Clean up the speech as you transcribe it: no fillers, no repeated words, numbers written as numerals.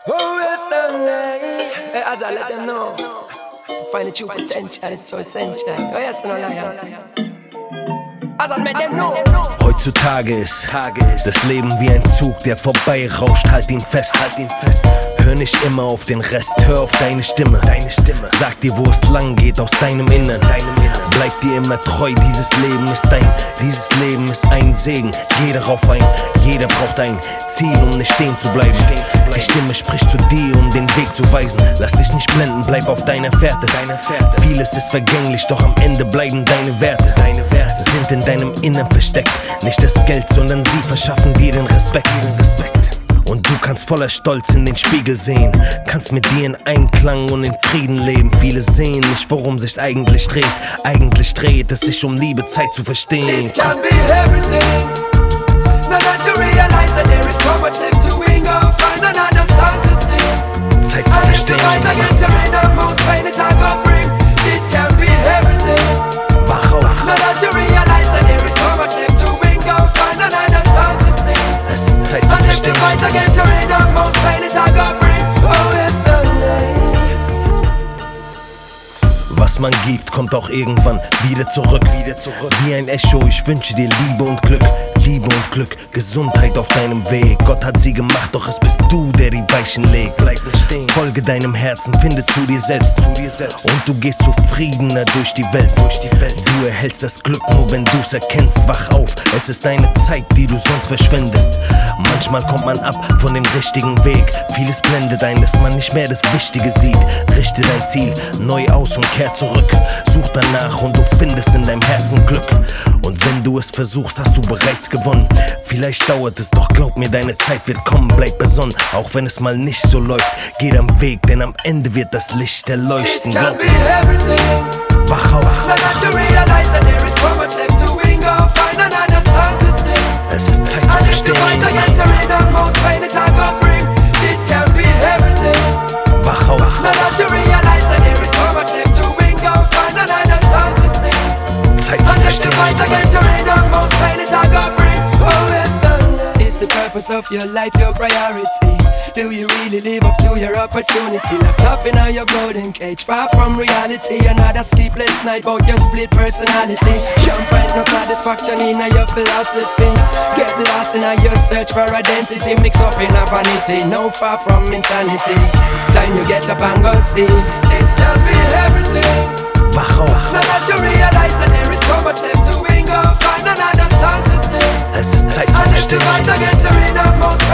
Oh, it's the light. As I let them know, to find the true potential is so essential. Oh, yes, no lie. As I let them know. Heutzutage ist das Leben wie ein Zug, der vorbeirauscht. Halt ihn fest. Hör nicht immer auf den Rest, hör auf deine Stimme. Sag dir, wo es lang geht aus deinem Innern. Bleib dir immer treu, dieses Leben ist dein. Dieses Leben ist ein Segen, geh darauf ein. Jeder braucht ein Ziel, um nicht stehen zu bleiben. Die Stimme spricht zu dir, um den Weg zu weisen. Lass dich nicht blenden, bleib auf deiner Fährte. Vieles ist vergänglich, doch am Ende bleiben deine Werte. Sind in deinem Innern versteckt. Nicht das Geld, sondern sie verschaffen dir den Respekt. Und du kannst voller Stolz in den Spiegel sehen. Kannst mit dir in Einklang und in Frieden leben. Viele sehen nicht, worum sich's eigentlich dreht. Eigentlich dreht es sich um Liebe, Zeit zu verstehen. This can be everything. Now that you realize that there is so much left to win, go find another song to sing. Zeit zu verstehen. Against the rhythm, most pain it I go bring. This can be everything. Wach auf. Now that you realize that there is so much left to win, go find another song to sing. Es ist Zeit zu verstehen. Fight against the rhythm, most pain it I go bring. Oh, it's the light. Was man gibt, kommt auch irgendwann wieder zurück. Wie ein Echo, ich wünsche dir Liebe und Glück. Gesundheit auf deinem Weg. Gott hat sie gemacht, doch es bist du, der die Weichen legt. Bleib nicht stehen, folge deinem Herzen, finde zu dir selbst. Und du gehst zufriedener durch die Welt. Du erhältst das Glück nur, wenn du's erkennst. Wach auf, es ist eine Zeit, die du sonst verschwendest. Manchmal kommt man ab von dem richtigen Weg. Vieles blendet ein, dass man nicht mehr das Wichtige sieht. Richte dein Ziel neu aus und kehr zurück. Such danach und du findest in deinem Herzen Glück. Und wenn du es versuchst, hast du bereits gewonnen. Vielleicht dauert es, doch glaub mir, deine Zeit wird kommen. Bleib besonnen, auch wenn es mal nicht so läuft. Geh am Weg, denn am Ende wird das Licht erleuchten. This can be everything. Wach auf. Now that you realize that there is so much left to win, go find another song to sing. Es ist Zeit zu verstehen. Fight against the rhythm, most pain it I go bring. This can be everything. Wach auf. Now that you realize that there is so much left to win, go find another song to sing. Zeit zu verstehen. Fight against the rhythm, most pain it I go bring. Oh, it's the light. Is the purpose of your life your priority? Do you really live up to your opportunity? Locked up in your golden cage, far from reality. Another sleepless night about your split personality. Can't find no satisfaction in your philosophy. Get lost in your search for identity. Mix up in a vanity, no far from insanity. Time you get up and go see. This can be everything. Wach auf. Now that you realize that there is so much left to win, go find another song to sing. Es ist Zeit zu verstehen. Fight against the rhythm, most